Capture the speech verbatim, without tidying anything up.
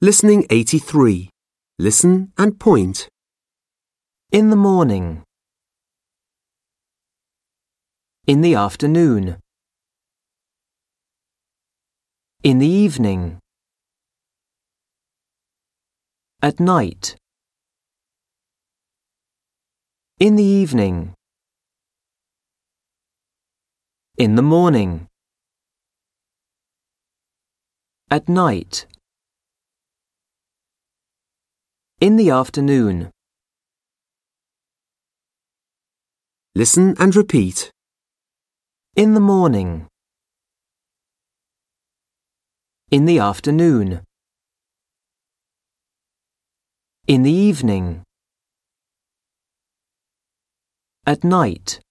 Listening eighty-three. Listen and point. In the morning. In the afternoon. In the evening. At night. In the evening. In the morning. At night. In the afternoon. Listen and repeat. In the morning. In the afternoon. In the evening. At night.